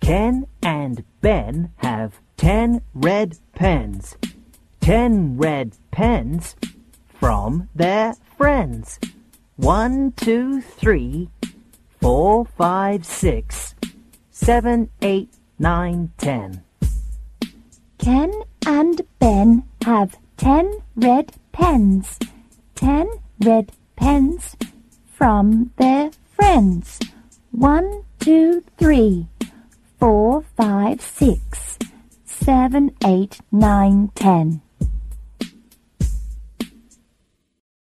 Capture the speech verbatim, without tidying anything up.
Ken and Ben have ten red pens. Ten red pens from their friends. One, two, three, four, five, six, seven, eight, nine, ten. Ken and Ben have ten red pens. Ten red pens from their friends. One, two, three, four, five, six, seven, eight, nine, ten.